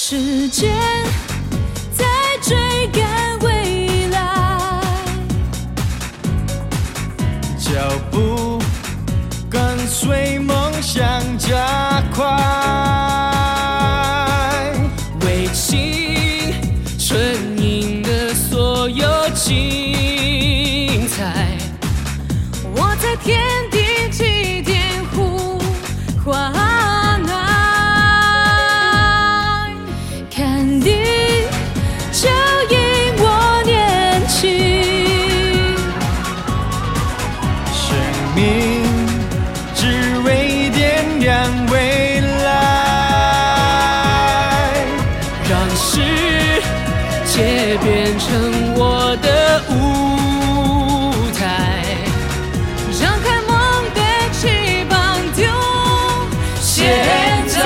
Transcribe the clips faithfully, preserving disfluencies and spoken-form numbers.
时间在追赶未来， 脚步跟随梦想加快， 为情纯饮的所有精彩，我在天地起点呼唤。 只为点亮未来， 让世界变成我的舞台，让开梦的翅膀丢现在，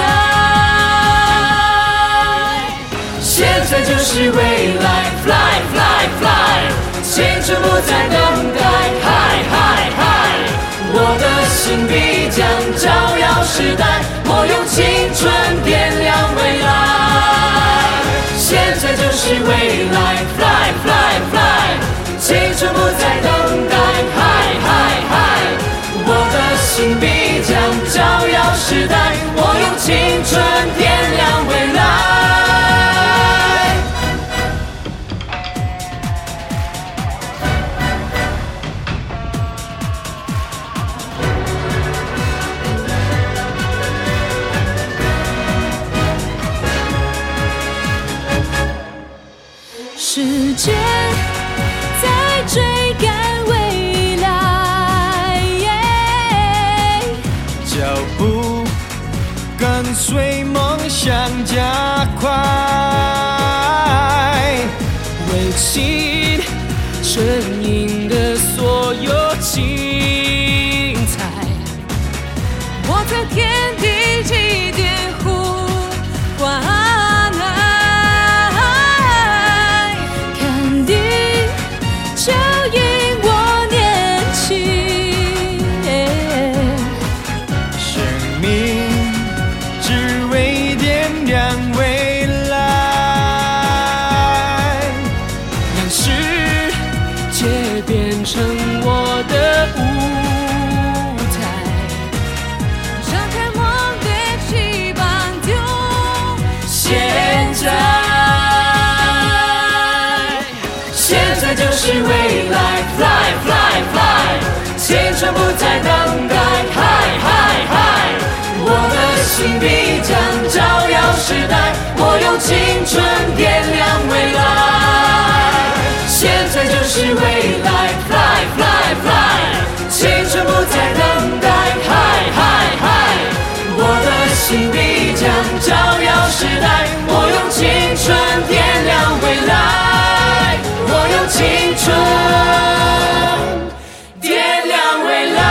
现在就是未来 ，Fly Fly Fly， 青春不再等待 ，Hi Hi Hi。我的心必将照耀时代，我用青春点亮未来。现在就是未来 ，Fly Fly Fly， 青春不再等待 ，Hi Hi Hi。我的心必将照耀时代，我用青春点亮未来。时间在追赶未来， 脚步跟随梦想加快， 为情纯饮的所有精彩，我在天地起点呼唤。变成我的舞台，张开梦的翅膀丢现在，现在就是未来 ，Fly Fly Fly， 青春不再等待 ，Hi Hi Hi， 我的心必将照耀时代，我用青春点亮未来。现在就是未来 ，Fly Fly Fly， 青春不再等待 ，Hi Hi Hi， 我的心必将照耀时代，我用青春点亮未来，我用青春点亮未来。